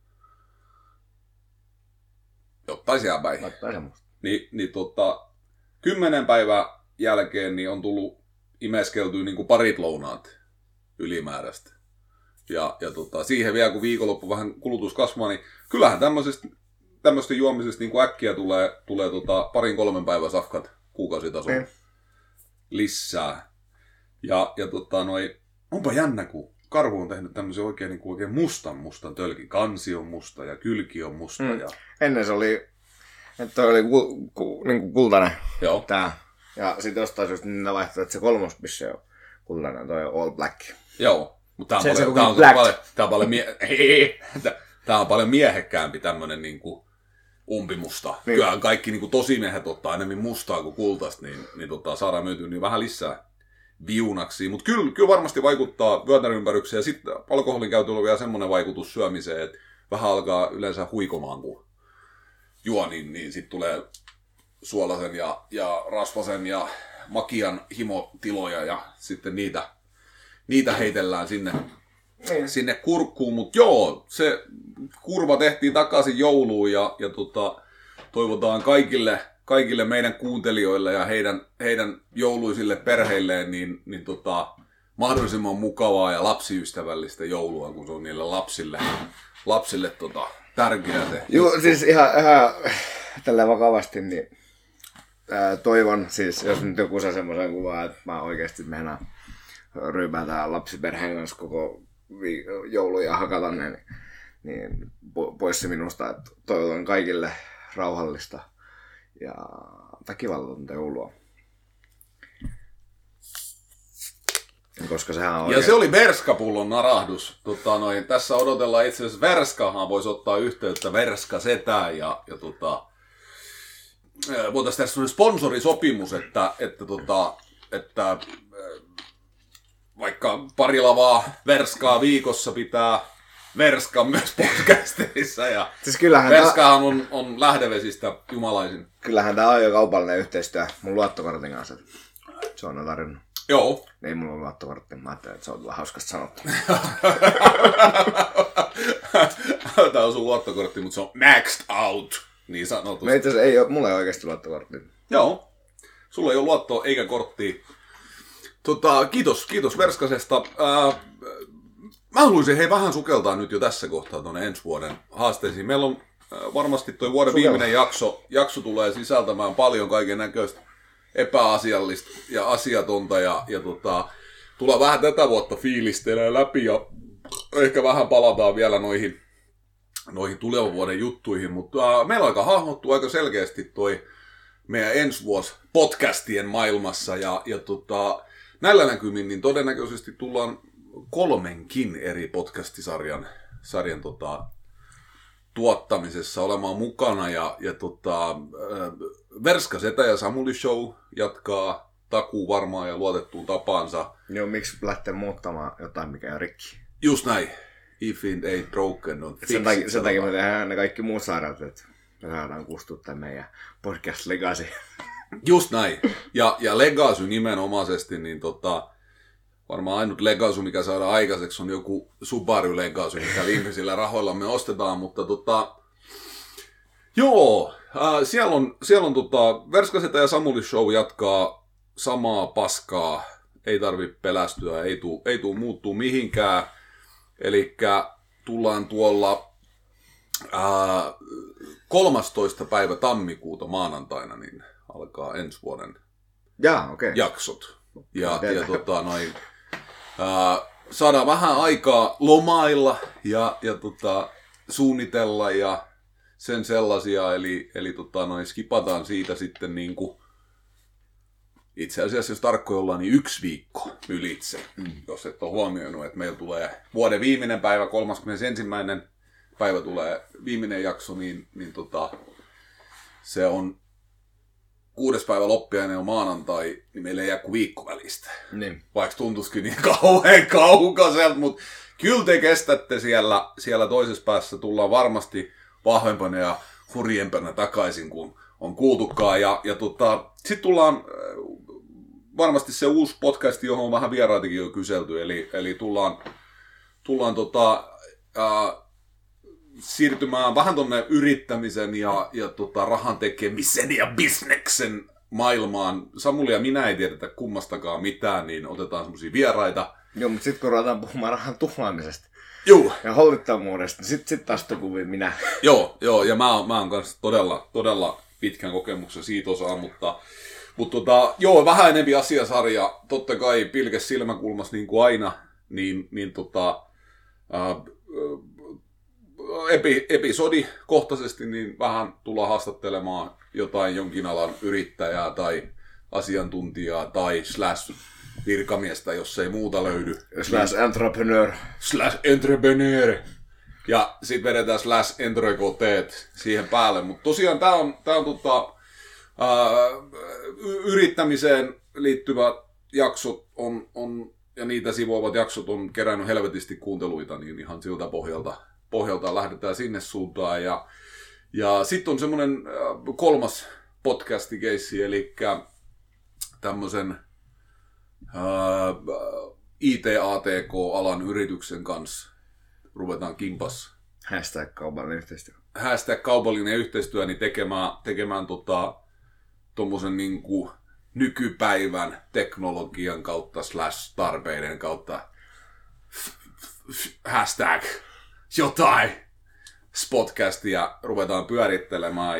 Jottaisi jääpäin. Niin 10 päivää jälkeen niin on tullut imeskeltyä niin kuin parit lounaat ylimääräistä. Ja siihen vielä kun viikonloppu vähän kulutus kasvaa, niin kyllähän tämmöistä juomisesta niin kuin äkkiä tulee 2-3 päivän safkat kuukausitasolla lisää. Ja onpa jännä, kun karhu on tehnyt tämmöisen oikein mustan tölkin. Kansi on musta ja kylki on musta. Ja ennen se oli, että toi oli niinku kultainen. Joo. Tää. Ja sit jostain syystä niin ne vaihtoi, että se kolmospisse on kultainen, toi on all black. Joo, mutta tää on paljon miehekkäämpi tämmönen niinku umpimusta. Niin. Kyllähän kaikki niinku tosimiehet ottaa enemmän mustaa kuin kultaista, niin saadaan myytyä niin vähän lisää viunaksi. Mutta kyllä varmasti vaikuttaa vyötäröympärykseen. Ja sitten alkoholin käytöllä on vielä semmoinen vaikutus syömiseen, että vähän alkaa yleensä huikomaan, kun juo, niin sitten tulee suolasen ja rasvasen ja Makian himotiloja ja sitten niitä heitellään sinne kurkkuun. Mutta joo, se kurva tehtiin takaisin jouluun ja toivotaan kaikille meidän kuuntelijoille ja heidän jouluisille perheilleen niin mahdollisimman mukavaa ja lapsiystävällistä joulua, kun se on niille lapsille tärkeää tehdä. Joo, siis ihan tällä vakavasti, niin toivon, siis jos nyt joku saa semmoisen kuvan, että mä oikeasti meinaan ryypätä lapsiperheen kanssa koko joulu ja hakata ne, niin pois se minusta, että toivotan kaikille rauhallista ja väkivallatonta joulua. Koska sehän on ja se oli Verskapullon narahdus. Tässä odotellaan itse asiassa Verskahan voisi ottaa yhteyttä Verskasetään ja voitaisiin tehdä sellainen sponsorisopimus, että vaikka pari lavaa Verskaa viikossa pitää Verska myös podcasteissa ja siis Verskahan on lähdevesistä jumalaisin. Kyllähän tää on jo kaupallinen yhteistyö mun luottokortin kanssa. Se on tarjonnut. Joo. Ei mulla ole luottokortti, mä ajattelin, että se on kyllä hauskasti sanottu. Tää on sun luottokortti, mutta se on maxed out, niin sanotusti. Me itse asiassa mulla ei oikeasti luottokortti. Joo. Sulla ei ole luottoa eikä korttia. Kiitos Verskasesta. Mä haluaisin vähän sukeltaa nyt jo tässä kohtaa tuonne ensi vuoden haasteisiin. Meillä on varmasti toi vuoden viimeinen jakso tulee sisältämään paljon kaiken näköistä epäasiallista ja asiatonta ja tullaan vähän tätä vuotta fiilistelemään läpi ja ehkä vähän palataan vielä noihin tulevan vuoden juttuihin, mutta meillä on aika hahmottu aika selkeästi toi meidän ensi vuosi podcastien maailmassa ja näillä näkymin niin todennäköisesti tullaan 3 eri podcastisarjan tuottamisessa olemaan mukana ja Verskasetä ja Samuli Show jatkaa takuu varmaan ja luotettuun tapaansa. Joo, miksi lähtee muuttamaan jotain, mikä on rikki? Just näin. If it ain't broken, don't fix it. Sen takia me tehdään ne kaikki muut sairaat, että me saadaan kustua tämän meidän podcast Legacy. Just näin. Ja Legacy nimenomaisesti, niin varmaan ainut Legacy, mikä saadaan aikaiseksi, on joku Subaru Legacy, mikä viimeisillä rahoilla me ostetaan, mutta joo, siellä on Verskasetä ja Samuli Show jatkaa samaa paskaa, ei tarvitse pelästyä, ei tuu muuttuu mihinkään, elikkä tullaan tuolla 13. päivä tammikuuta maanantaina, niin alkaa ensi vuoden jaksot. Ja saadaan vähän aikaa lomailla ja suunnitella ja sen sellaisia, eli skipataan siitä sitten niinku, itse asiassa jos tarkkoja ollaan, niin 1 viikko ylitse, jos et ole huomioinut, että meillä tulee vuoden viimeinen päivä, 31. päivä tulee viimeinen jakso, niin se on 6. päivä loppiainen on maanantai, niin meillä ei jää kuin viikko välistä. Niin. Vaikka tuntuisikin niin kauhean kaukaiselta, mutta kyllä te kestätte siellä toisessa päässä. Tullaan varmasti vahvempana ja hurjempana takaisin, kun on kuultukaan. Sitten tullaan varmasti se uusi podcast, johon on vähän vieraitakin jo kyselty. Eli tullaan siirtymään vähän tonne yrittämisen ja rahan tekemisen ja bisneksen maailmaan. Samuli ja minä ei tiedetä kummastakaan mitään, niin otetaan semmosia vieraita. Joo, mutta sitten kun ruvetaan puhumaan rahan tuhlaamisesta ja holtittomuudesta, niin sitten taas kuviin minä. Joo, ja mä oon kanssa todella pitkän kokemuksen siitä osaa, mutta vähän enempi asiasarja. Totta kai pilkes silmäkulmas niin kuin aina, episodikohtaisesti niin vähän tullaan haastattelemaan jonkin alan yrittäjää tai asiantuntijaa tai /virkamiestä, jos ei muuta löydy. /entrepreneur. Ja sitten vedetään /entrecoteet siihen päälle. Mutta tosiaan tää on yrittämiseen liittyvät jaksot on, ja niitä sivuavat jaksot on kerännyt helvetisti kuunteluita, niin ihan siltä pohjalta lähdetään sinne suuntaan. Ja sitten on semmoinen 3. podcastikeissi, eli tämmöisen IT-ATK-alan yrityksen kanssa ruvetaan kimpas. #kaupallinen yhteistyö. #kaupallinen yhteistyö, niin tekemään tommosen niinku nykypäivän teknologian kautta / tarpeiden kautta #jotain spotcastia ruvetaan pyörittelemään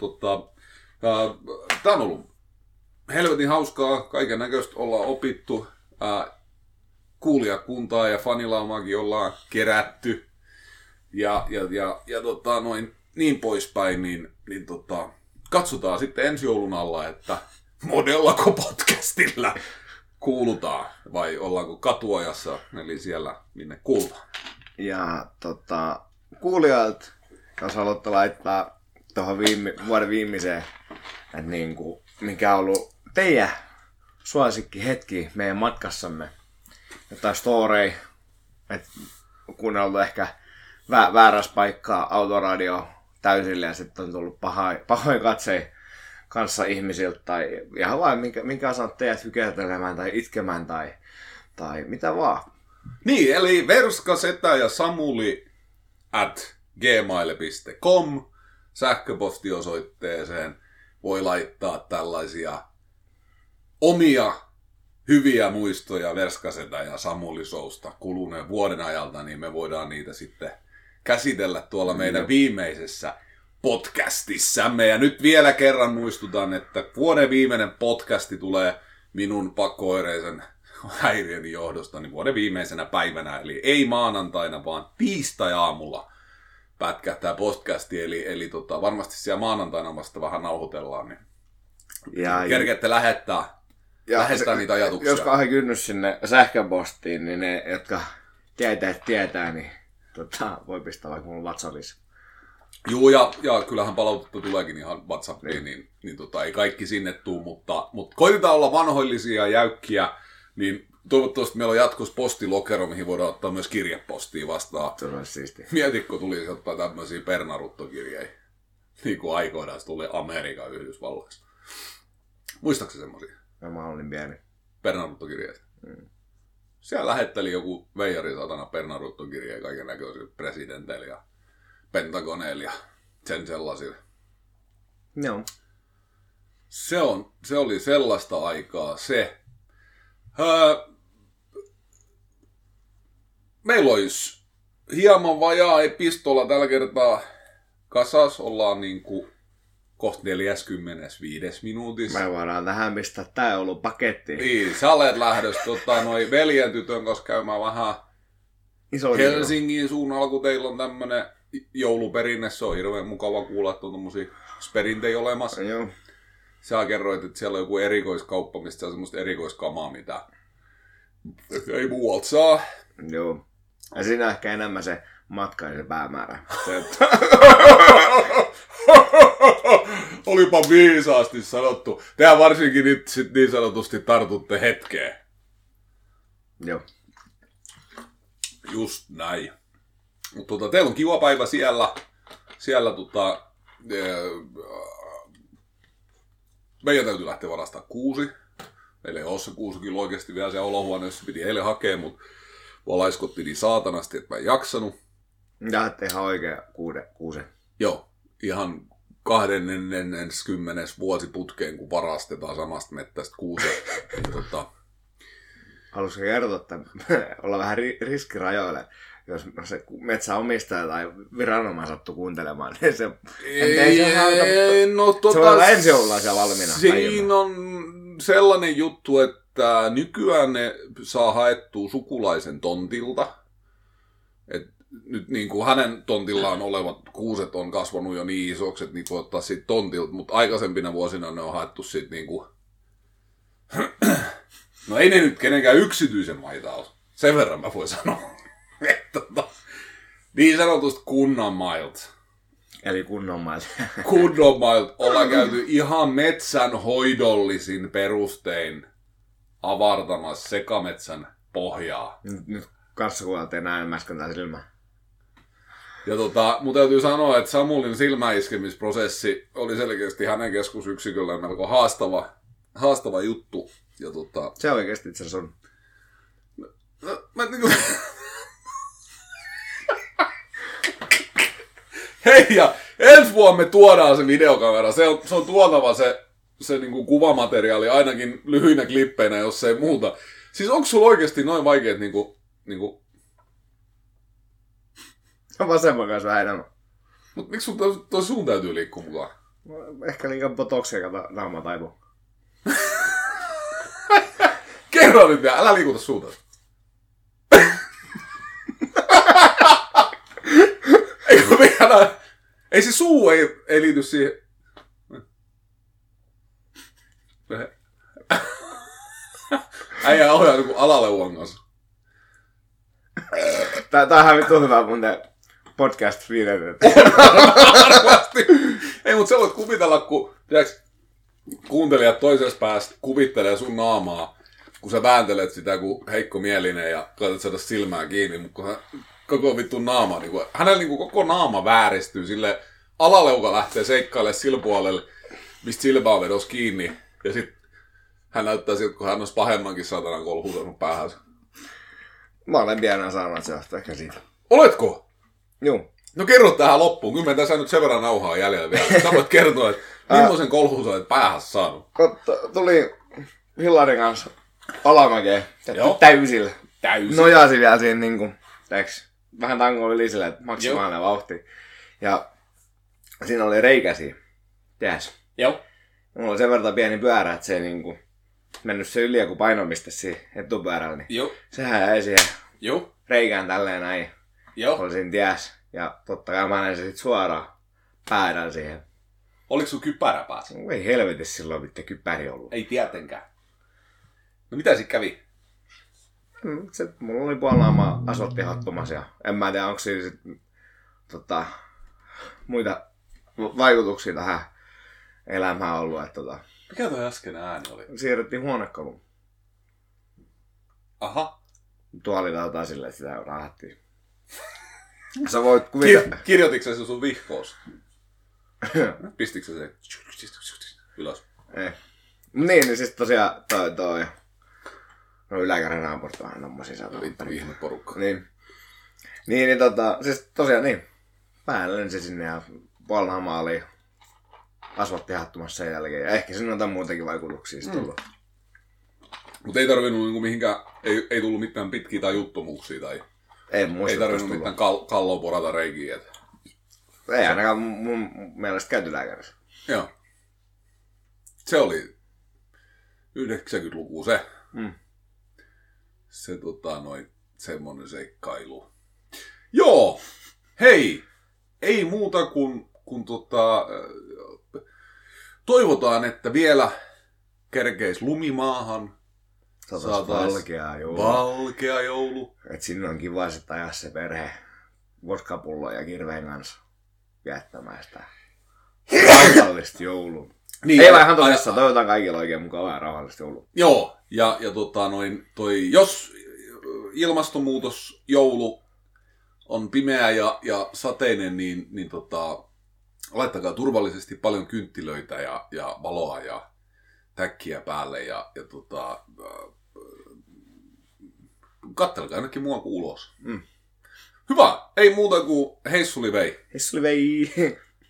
tää on ollut helvetin hauskaa, kaiken näköistä ollaan opittu, kuulijakuntaa ja fanilaumaakin ollaan kerätty ja noin niin poispäin, niin katsotaan sitten ensi joulun alla, että monellako podcastilla kuulutaan vai ollaanko katuajassa, eli siellä minne kuulutaan. Ja kuulijoilta, jos haluatte laittaa tuohon vuoden viimeiseen, että niinku, mikä on ollut teidän suosikkihetki meidän matkassamme, jotain storeja, että kuunneltu ehkä väärässä paikkaa autoradio täysille ja sitten on tullut pahoin katseja kanssa ihmisiltä tai ihan vain minkä saat teidät hykertelemään tai itkemään tai mitä vaan. Niin, eli Verskasetä ja Samuli @gmail.com sähköpostiosoitteeseen voi laittaa tällaisia omia hyviä muistoja Verskasetä ja Samuli Showsta kuluneen vuoden ajalta, niin me voidaan niitä sitten käsitellä tuolla meidän viimeisessä podcastissamme. Ja nyt vielä kerran muistutan, että vuoden viimeinen podcasti tulee minun pakko-oireisen häiriöni johdosta niin vuoden viimeisenä päivänä, eli ei maanantaina, vaan tiistai-aamulla pätkähtää podcasti, eli varmasti siellä maanantaina vasta vähän nauhoitellaan, niin kerkeette lähettää niitä ajatuksia. Jos kahden kynnys sinne sähköpostiin, niin ne, jotka tietää, niin voi pistää vaikka mun WhatsAppissa. Joo, ja kyllähän palautetta tuleekin ihan WhatsAppiin, niin ei kaikki sinne tuu, mutta koitetaan olla vanhoillisia ja jäykkiä, niin toivottavasti meillä on jatkossa postilokero, mihin voidaan ottaa myös kirjepostia vastaan. Se olisi siistiä. Mietitkö tulisi ottaa tämmöisiä pernaruttokirjeitä, niin kuin aikoinaan tuli Amerikan Yhdysvalloissa. Muistaakseni semmoisia? Mä olin pieni. Pernaruttokirjeitä. Siellä lähetteli joku veijari satana pernaruttokirjeitä kaiken näköisille presidenteille ja Pentagoneille ja sen sellaisille. Joo. Se oli sellaista aikaa se. Meillä olisi hieman vajaa epistola tällä kertaa kasas. Ollaan niinku kohta 45 minuutissa. Me voidaan tähän pistää tää ollut pakettiin. Niin, sä olet lähdössä noi veljen tytön kanssa käymään vähän Helsingin suunnalla, kun teillä on tämmönen jouluperinne. Se on hirveän mukava kuulla, että on tommosia perinteitä olemassa. Joo. Sä kerroit, että siellä on joku erikoiskauppa, mistä on semmoista erikoiskamaa, mitä ei muualta saa. Joo. Ja siinä on ehkä enemmän se matka ja se päämäärä. Olipa viisaasti sanottu. Tehän varsinkin nyt sit niin sanotusti tartutte hetkeen. Joo. Just näin. Mutta teillä on kiva päivä siellä meidän täytyy lähteä varastaa kuusi. Meillä ei ole se 6 kyllä oikeasti vielä siellä olohuoneessa, piti eilen hakea, mutta mua laiskotti niin saatanasti, että mä en jaksanut. Ja että ihan oikea kuusen. Joo, ihan 20. vuosi putkeen, kun varastetaan samasta mettästä kuusen. Haluaisitko kertoa, että olla vähän riskirajoille? Jos se metsäomistaja tai viranomainen sattuu kuuntelemaan, niin se voi olla ensi joulua siellä valmiina. Siinä on sellainen juttu, että nykyään ne saa haettua sukulaisen tontilta. Et nyt niin kuin hänen tontillaan olevat kuuset on kasvanut jo niin isoksi, että niitä voi ottaa siitä tontilta, mutta aikaisempina vuosina ne on haettu siitä niin kuin no ei ne nyt kenenkään yksityisen maita ole. Sen verran mä voin sanoa. Niin sanotusti kunnan mailta. Eli kunnon mailta. Kunnon mailta ollaan käyty ihan metsänhoidollisin perustein avartamassa sekametsän pohjaa. Nyt kanssa kuulet enää mäskentää silmää. Ja mun täytyy sanoa, että Samulin silmäiskemisprosessi oli selkeästi hänen keskusyksiköllään melko haastava. haastava juttu. Ja Se oikeesti itse sun. Mä niinku... Hei, ja ensi vuonna me tuodaan se videokamera. Se on tuotava se niinku kuvamateriaali ainakin lyhyinä klippeinä, jos ei muuta. Siis onko sulla oikeesti noin vaikeet niinku... Vasemman kanssa vähän enemmän. Mut miksi toi suun täytyy liikkua mukaan? Ehkä liikaa botoksia, kato naama taipuu. Kerro nyt vielä, älä liikuta suuta. Ei se suu ei liity siihen. Äijä ohjaa joku alaleuvan kanssa. Tämähän on vittu hyvä mun podcast-videot. Varmasti. Ei, mutta sä voit kuvitella, kun kuuntelijat toisesta päästä kuvittelee sun naamaa, kun sä vääntelet sitä kuin heikko mielinen ja koetat saada silmää kiinni, mutta kun koko vittu naama, niin hänellä niin koko naama vääristyy, sille alaleuka lähtee seikkailemaan sillä puolelle, mistä silmä on vedos kiinni, ja sit hän näyttää siltä, kun hän olisi pahemmankin satanan kolhuutanut päähänsä. Mä olen pienään saanut, että se johtuu ehkä siitä. Oletko? Joo. No kerro tähän loppuun. Kyllä me tässä nyt sen verran nauhaa jäljellä vielä. Sä voit kertoa, että millaisen kolhun sä olet päähässä saanut. Tuli Hillarin kanssa alamäkeen. Joo. Täysillä. Täysin. Nojasi vielä siinä niinku, vähän tangoa yli silleen, että maksimaalinen vauhti. Ja siinä oli reikäsiä. Tiedäs. Joo. Mulla oli sen verran pieni pyörä, että se ei niinku mennyt se yli joku painomiste siihen etupyörällä. Niin Joo. sehän jäi siihen Joo. reikään tälleen näin. Joo. Oli siinä ties. Ja totta kai mä näin se sit suoraan päädän siihen. Oliko sun kypärä päässä? Ei helvetissä silloin mitään kypäri ollut. Ei tietenkään. No mitä sit kävi? Mulla oli puolnaamaa asfalttihattumassa ja en mä tiedä onko siinä sit muita vaikutuksia tähän elämään ollut. Että, Mikä toi äskeinen ääni oli? siirrettiin huonekaluun. Aha. Tuolita silleen, että sitä rahattiin. Sä voit kuvitella... Kirjoititko sä sun vihkoos? Pistikö sä se ylös? Ei. Niin siis tosiaan toi... No yläkäinen raportti on aina tommosia saatu. Vittu ihme porukka. Niin, siis tosiaan niin. Pää lensi sinne ja puolnaamaa oli asfalttihattumassa sen jälkeen. Ja ehkä siinä on jotain muitakin vaikutuksia tullut. Mutta ei tarvinnut niinku mihinkään, ei tullut mitään pitkiä tai juttomuuksia tai... Ei muista. Ei tarvinnut mitään kalloa porata reikiä. Et. Ei ainakaan mun mielestä käyty lääkärissä. Joo. Se oli 90-luku se. Se semmonen seikkailu. Joo! Hei! Ei muuta kuin toivotaan, että vielä kerkeis lumimaahan. Valkea joulu. Et sinne on kiva sit ajaa se perhe vodkapullo ja kirveen kanssa viettämään sitä rauhallista joulua. Niin, ei vähän tosissaan, toivotaan kaikille oikein mukavaa ja rauhallista joulua. Joo, ja jos ilmastonmuutos joulu on pimeä ja sateinen, niin laittakaa turvallisesti paljon kynttilöitä ja valoa ja täkkiä päälle ja kattelkaa ainakin mua kuin ulos. Hyvä, ei muuta kuin heissuli vei. Heissuli vei.